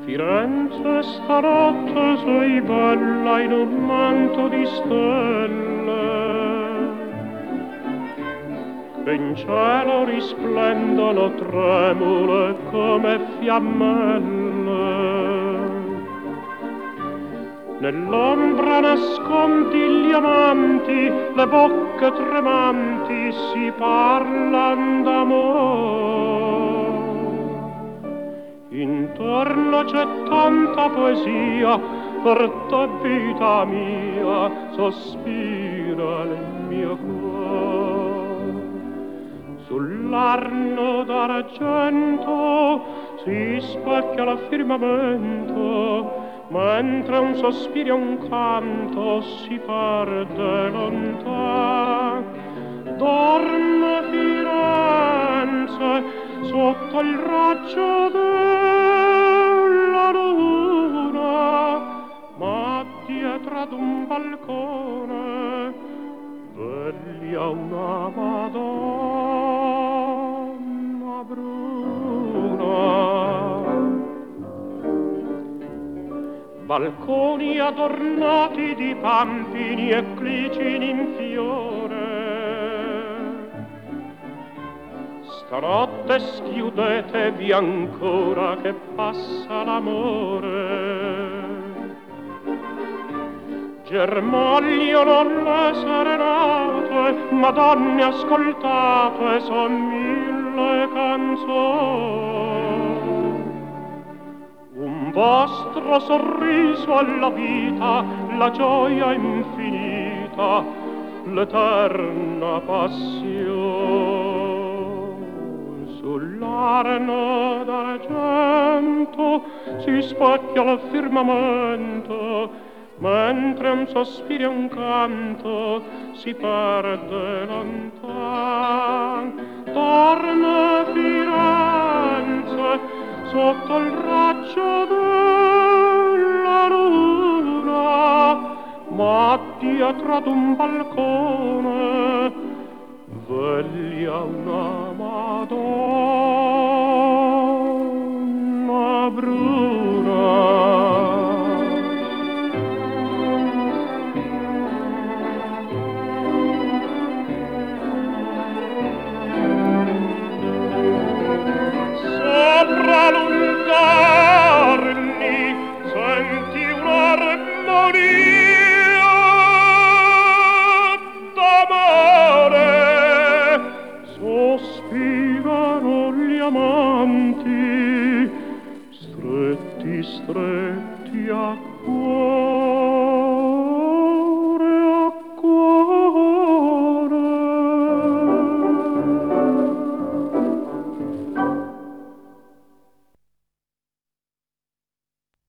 Firenze stanotte sei bella in un manto di stelle, che in cielo risplendono tremule come fiammelle. Nell'ombra nascondi gli amanti, le bocche tremanti si parlan d'amor. Intorno c'è tanta poesia, per te vita mia sospira il mio cuore. Sull'arno d'argento si specchia il firmamento, mentre un sospiro e un canto si perde lontan. Dorme Firenze sotto il raggio della luna, ma dietro ad un balcone veglia una Madonna bruna. Balconi adornati di pampini e clicini in fiore, stanotte schiudetevi ancora che passa l'amore. Germogliano le serenate, madonne ascoltate, son mille canzoni. Un vostro sorriso alla vita, la gioia infinita, l'eterna passione. Sull'arno d'argento si specchia il firmamento, mentre un sospiro e un canto si perde lontan. Torna Firenze sotto il raggio della luna, ma dietro ad un balcone veglia una Madonna bruna. Sopra lungarni senti un'armonia d'amore, sospirano gli amanti stretti stretti a cuore.